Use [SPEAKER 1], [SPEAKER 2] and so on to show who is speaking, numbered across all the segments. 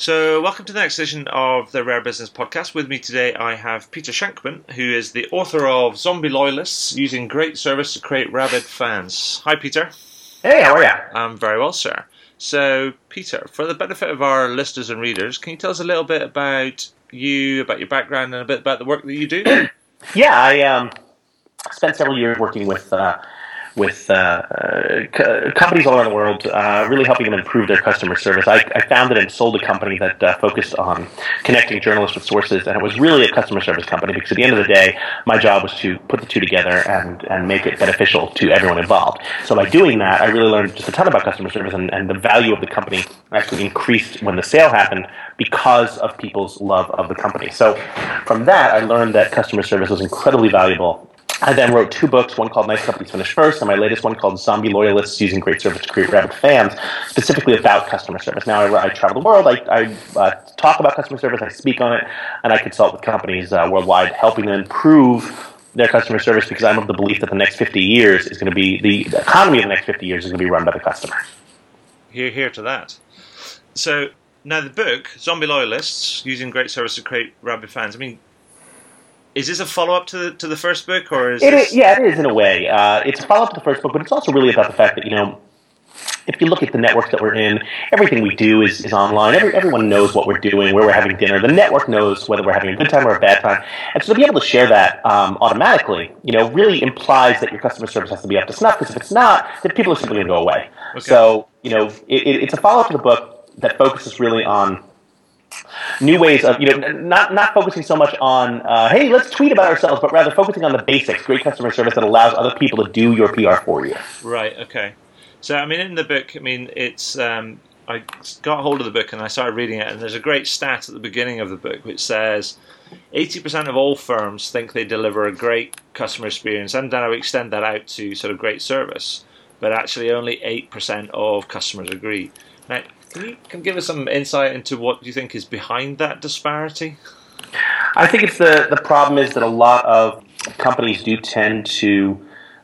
[SPEAKER 1] So, welcome to the next edition of the Rare Business Podcast. With me today, I have Peter Shankman, who is the author of Zombie Loyalists, Using Great Service to Create Rabid Fans. Hi, Peter.
[SPEAKER 2] Hey, how are you?
[SPEAKER 1] I'm very well, sir. So, Peter, for the benefit of our listeners and readers, can you tell us a little bit about you, about your background, and a bit about the work that you do?
[SPEAKER 2] Yeah, I spent several years working with companies all around the world, really helping them improve their customer service. I founded and sold a company that focused on connecting journalists with sources, and it was really a customer service company because at the end of the day, my job was to put the two together and make it beneficial to everyone involved. So by doing that, I really learned just a ton about customer service, and the value of the company actually increased when the sale happened because of people's love of the company. So from that, I learned that customer service was incredibly valuable. I then wrote two books, one called Nice Companies Finish First, and my latest one called Zombie Loyalists, Using Great Service to Create Rabid Fans, specifically about customer service. Now, I travel the world, I talk about customer service, I speak on it, and I consult with companies worldwide, helping them improve their customer service because I'm of the belief that the next 50 years is going to be, the economy of the next 50 years is going to be run by the customer.
[SPEAKER 1] Hear to that. So, now the book, Zombie Loyalists, Using Great Service to Create Rabid Fans, I mean, is this a follow-up to the first book, or is this...
[SPEAKER 2] Yeah, it is in a way. It's a follow-up to the first book, but it's also really about the fact that, if you look at the networks that we're in, everything we do is online. Everyone knows what we're doing, where we're having dinner. The network knows whether we're having a good time or a bad time. And so to be able to share that automatically, really implies that your customer service has to be up to snuff, because if it's not, then people are simply going to go away. Okay. So, it's a follow-up to the book that focuses really on new ways of, not focusing so much on, hey, let's tweet about ourselves, but rather focusing on the basics, great customer service that allows other people to do your PR for you.
[SPEAKER 1] Right, okay. So, in the book, it's, I got hold of the book and I started reading it, and there's a great stat at the beginning of the book which says 80% of all firms think they deliver a great customer experience, and then I would extend that out to sort of great service, but actually only 8% of customers agree. Now, can you give us some insight into what you think is behind that disparity?
[SPEAKER 2] I think it's the problem is that a lot of companies do tend to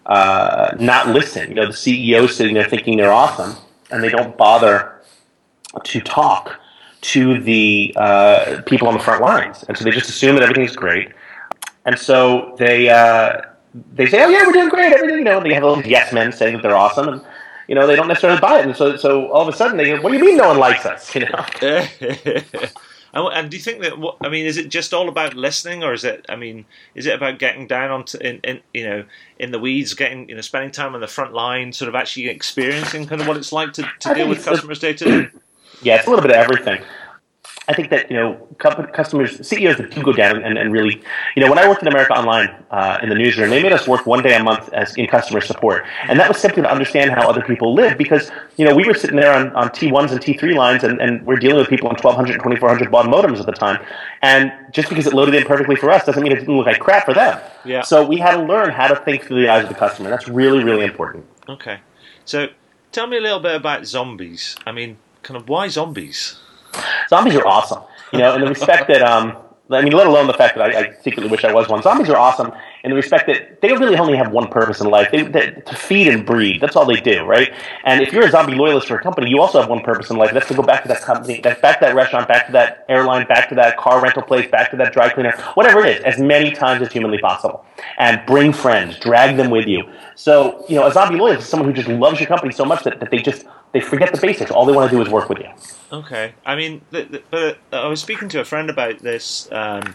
[SPEAKER 2] not listen. The CEO sitting there thinking they're awesome, and they don't bother to talk to the people on the front lines. And so they just assume that everything's great. And so they say, oh yeah, we're doing great, everything, and they have a little yes men saying that they're awesome, and they don't necessarily buy it, and so all of a sudden they go, what do you mean no one likes us?
[SPEAKER 1] And do you think that? Is it just all about listening, or is it about getting down onto in the weeds, spending time on the front line, sort of actually experiencing kind of what it's like to deal with customers day to day?
[SPEAKER 2] Yeah, it's a little bit of everything. I think that, customers, CEOs that do go down and really, when I worked in America Online in the newsroom, they made us work one day a month in customer support. And that was simply to understand how other people live, because, we were sitting there on T1s and T3 lines, and we're dealing with people on 1200 and 2400 baud modems at the time. And just because it loaded in perfectly for us doesn't mean it didn't look like crap for them.
[SPEAKER 1] Yeah.
[SPEAKER 2] So we had to learn how to think through the eyes of the customer. That's really, really important.
[SPEAKER 1] Okay. So tell me a little bit about zombies. Why zombies?
[SPEAKER 2] Zombies are awesome, in the respect that, let alone the fact that I secretly wish I was one. Zombies are awesome in the respect that they really only have one purpose in life, to feed and breed. That's all they do, right? And if you're a zombie loyalist for a company, you also have one purpose in life. That's to go back to that company, back to that restaurant, back to that airline, back to that car rental place, back to that dry cleaner, whatever it is, as many times as humanly possible. And bring friends, drag them with you. So, a zombie loyalist is someone who just loves your company so much that they forget the basics. All they want to do is work with you.
[SPEAKER 1] Okay. But I was speaking to a friend about this a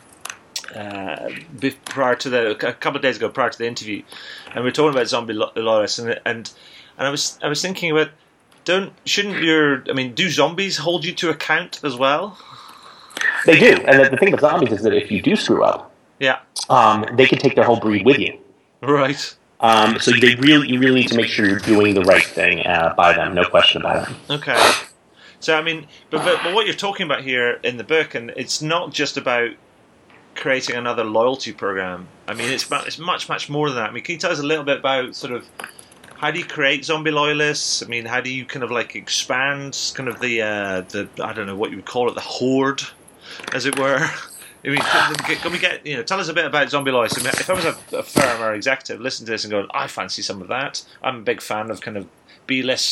[SPEAKER 1] couple of days ago, prior to the interview, and we were talking about zombie loyalists, and I was thinking about, do zombies hold you to account as well?
[SPEAKER 2] They do, and the thing about zombies is that if you do screw up,
[SPEAKER 1] yeah,
[SPEAKER 2] they can take their whole breed with you.
[SPEAKER 1] Right.
[SPEAKER 2] So you really need to make sure you're doing the right thing by them, no question about it.
[SPEAKER 1] Okay. So, but what you're talking about here in the book, and it's not just about creating another loyalty program. It's much more than that. Can you tell us a little bit about sort of how do you create zombie loyalists? How do you kind of expand kind of the I don't know what you would call it, the horde, as it were? Can we get, tell us a bit about zombie loyalists. If I was a firm or executive, listen to this and go, I fancy some of that. I'm a big fan of kind of B-list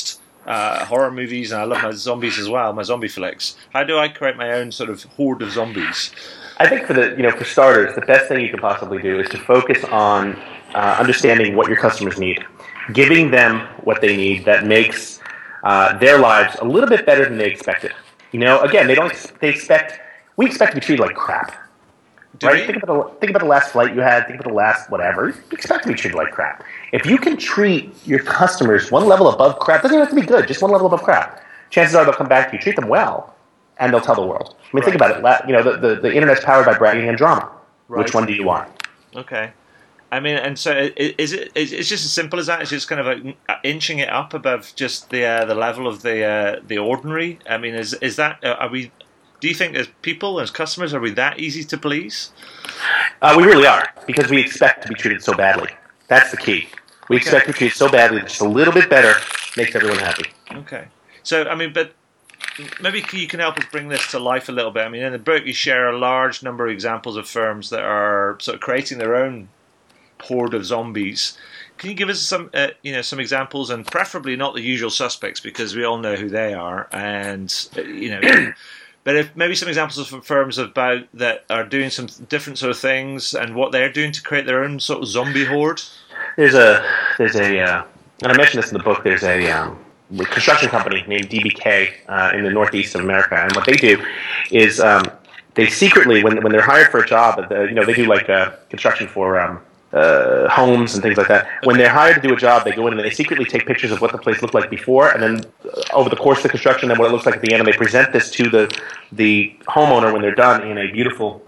[SPEAKER 1] horror movies, and I love my zombies as well, my zombie flicks. How do I create my own sort of horde of zombies?
[SPEAKER 2] I think for starters, the best thing you can possibly do is to focus on understanding what your customers need, giving them what they need that makes their lives a little bit better than they expected. Again, we expect to be treated like crap. Right? Think about the last flight you had. Think about the last whatever. You expect to be treated like crap. If you can treat your customers one level above crap, doesn't even have to be good, just one level above crap. Chances are they'll come back to you, treat them well, and they'll tell the world. I mean, think about it. The internet's powered by bragging and drama. Right. Which one do you want?
[SPEAKER 1] Okay. I mean, and so it's just as simple as that? It's just kind of like inching it up above just the level of the ordinary. I mean, is that do you think as people, as customers, are we that easy to please?
[SPEAKER 2] We really are, because we expect to be treated so badly. That's the key. We expect to be treated so badly that just a little bit better makes everyone happy.
[SPEAKER 1] Okay. So, I mean, but maybe you can help us bring this to life a little bit. I mean, in the book you share a large number of examples of firms that are sort of creating their own horde of zombies. Can you give us some examples, and preferably not the usual suspects, because we all know who they are, and but if maybe some examples of firms that are doing some different sort of things and what they're doing to create their own sort of zombie horde.
[SPEAKER 2] There's a and I mentioned this in the book. There's a construction company named DBK in the northeast of America, and what they do is they secretly, when they're hired for a job, they do like construction for homes and things like that. When they're hired to do a job, they go in and they secretly take pictures of what the place looked like before, and then over the course of the construction, then what it looks like at the end, and they present this to the homeowner when they're done in a beautiful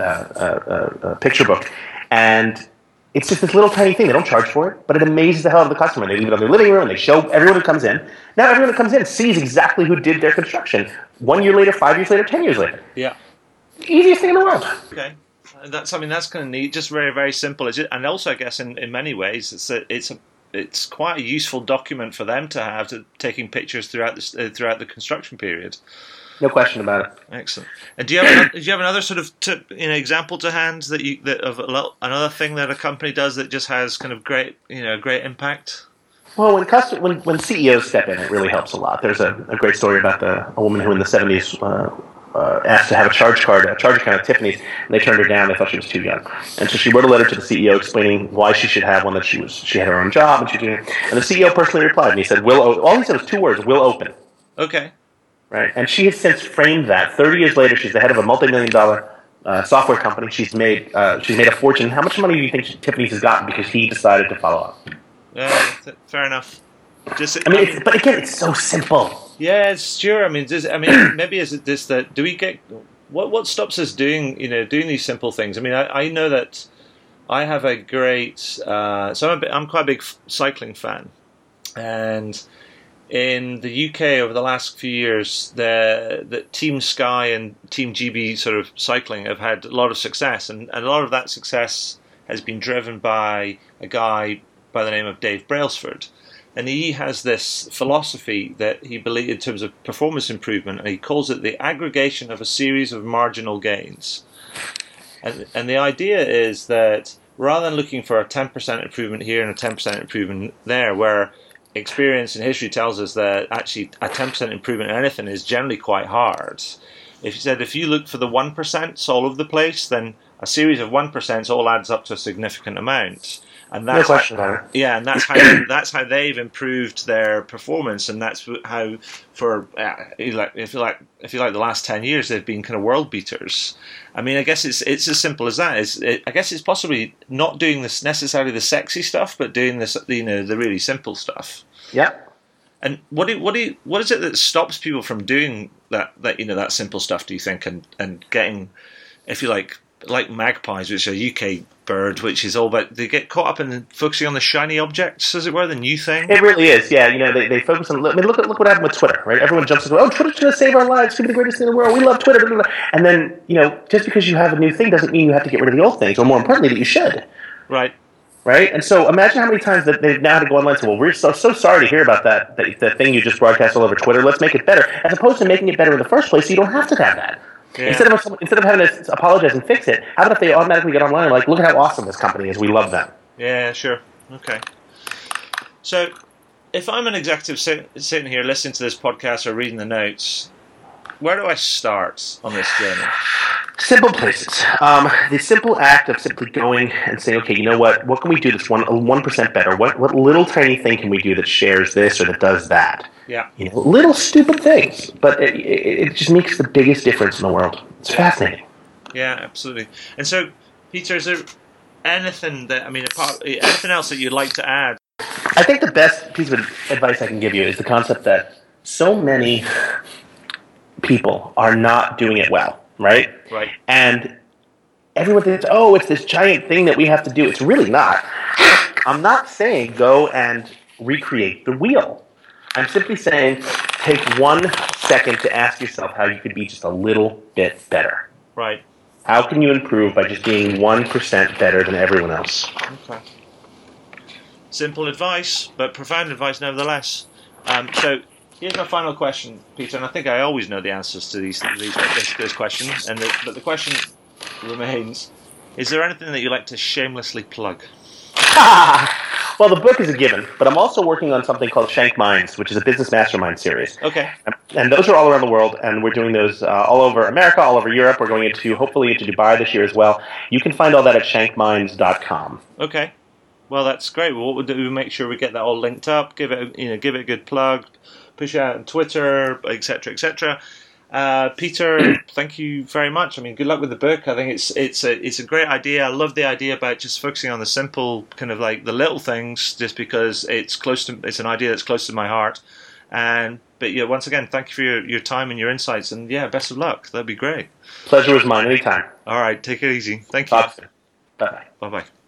[SPEAKER 2] picture book. And it's just this little tiny thing. They don't charge for it, but it amazes the hell out of the customer. They leave it on their living room, and they show everyone who comes in. Now everyone who comes in sees exactly who did their construction 1 year later, 5 years later, 10 years later.
[SPEAKER 1] Yeah.
[SPEAKER 2] Easiest thing in the world.
[SPEAKER 1] Okay. That's kind of neat. Just very, very simple. And also, I guess, in many ways, it's quite a useful document for them to have, taking pictures throughout the construction period.
[SPEAKER 2] No question about it.
[SPEAKER 1] Excellent. And do you have another sort of example to hand of another thing that a company does that just has kind of great impact?
[SPEAKER 2] Well, when CEOs step in, it really helps a lot. There's a great story about a woman who in the 70s asked to have a charge account at Tiffany's, and they turned her down. They thought she was too young, and so she wrote a letter to the CEO explaining why she should have one. That she had her own job, and and the CEO personally replied, and he said, all he said was 2 words: "Will open."
[SPEAKER 1] Okay.
[SPEAKER 2] Right, and she has since framed that. 30 years later, she's the head of a multi-million-dollar software company. She's made a fortune. How much money do you think Tiffany's has gotten because he decided to follow up?
[SPEAKER 1] Yeah, fair enough.
[SPEAKER 2] But again, it's so simple.
[SPEAKER 1] Yeah, it's sure. I mean, maybe is it this that do we get what stops us doing these simple things? I mean, I know that I have a great so I'm quite a big cycling fan, and in the UK over the last few years, the Team Sky and Team GB sort of cycling have had a lot of success, and a lot of that success has been driven by a guy by the name of Dave Brailsford. And he has this philosophy that he believes in terms of performance improvement, and he calls it the aggregation of a series of marginal gains. And the idea is that rather than looking for a 10% improvement here and a 10% improvement there, where experience and history tells us that actually a 10% improvement in anything is generally quite hard. If you look for the 1% all over the place, then a series of 1% all adds up to a significant amount. And that's
[SPEAKER 2] no question about it.
[SPEAKER 1] Yeah, and that's how they've improved their performance, and that's how for if you like the last 10 years they've been kind of world beaters. I mean, I guess it's as simple as that. I guess it's possibly not doing this necessarily the sexy stuff, but doing this the really simple stuff.
[SPEAKER 2] Yeah.
[SPEAKER 1] And what is it that stops people from doing that simple stuff? Do you think and getting, if you like magpies, which are a UK bird, which is all about, they get caught up in focusing on the shiny objects, as it were, the new thing.
[SPEAKER 2] It really is, yeah. They focus on. I mean, look what happened with Twitter, right? Everyone jumps into, Twitter's going to save our lives. It's going to be the greatest thing in the world. We love Twitter. Blah, blah, blah. And then, just because you have a new thing doesn't mean you have to get rid of the old things, or more importantly, that you should.
[SPEAKER 1] Right.
[SPEAKER 2] Right? And so imagine how many times that they've now had to go online and say, well, we're so sorry to hear about that thing you just broadcast all over Twitter. Let's make it better. As opposed to making it better in the first place, so you don't have to have that. Yeah. Instead of having to apologize and fix it, how about if they automatically get online and look at how awesome this company is, we love them.
[SPEAKER 1] Yeah, sure. Okay. So if I'm an executive sitting here listening to this podcast or reading the notes, where do I start on this journey?
[SPEAKER 2] Simple places. The simple act of simply going and saying, okay, you know what? What can we do that's 1% better? What little tiny thing can we do that shares this or that does that?
[SPEAKER 1] Yeah.
[SPEAKER 2] Little stupid things, but it just makes the biggest difference in the world. It's fascinating.
[SPEAKER 1] Yeah, absolutely. And so, Peter, is there anything anything else that you'd like to add?
[SPEAKER 2] I think the best piece of advice I can give you is the concept that so many people are not doing it well, right?
[SPEAKER 1] Right.
[SPEAKER 2] And everyone thinks, oh, it's this giant thing that we have to do. It's really not. I'm not saying go and recreate the wheel. I'm simply saying take 1 second to ask yourself how you could be just a little bit better.
[SPEAKER 1] Right.
[SPEAKER 2] How can you improve by just being 1% better than everyone else?
[SPEAKER 1] Okay. Simple advice, but profound advice nevertheless. So here's my final question, Peter, and I think I always know the answers to this question, but the question remains, is there anything that you'd like to shamelessly plug?
[SPEAKER 2] Well, the book is a given, but I'm also working on something called Shank Minds, which is a business mastermind series.
[SPEAKER 1] Okay.
[SPEAKER 2] And those are all around the world, and we're doing those all over America, all over Europe. We're going hopefully into Dubai this year as well. You can find all that at shankminds.com.
[SPEAKER 1] Okay. Well, that's great. Well, what we'll do, we'll make sure we get that all linked up, give it a good plug, push it out on Twitter, etc., etc. Peter, thank you very much. I mean, good luck with the book. I think it's a great idea. I love the idea about just focusing on the simple, kind of like the little things, just because it's an idea that's close to my heart. But yeah, once again, thank you for your time and your insights, and yeah, best of luck. That'd be great.
[SPEAKER 2] Pleasure was mine. Anytime.
[SPEAKER 1] All right, take it easy. Thank you.
[SPEAKER 2] Talk soon. Bye-bye.
[SPEAKER 1] Bye-bye.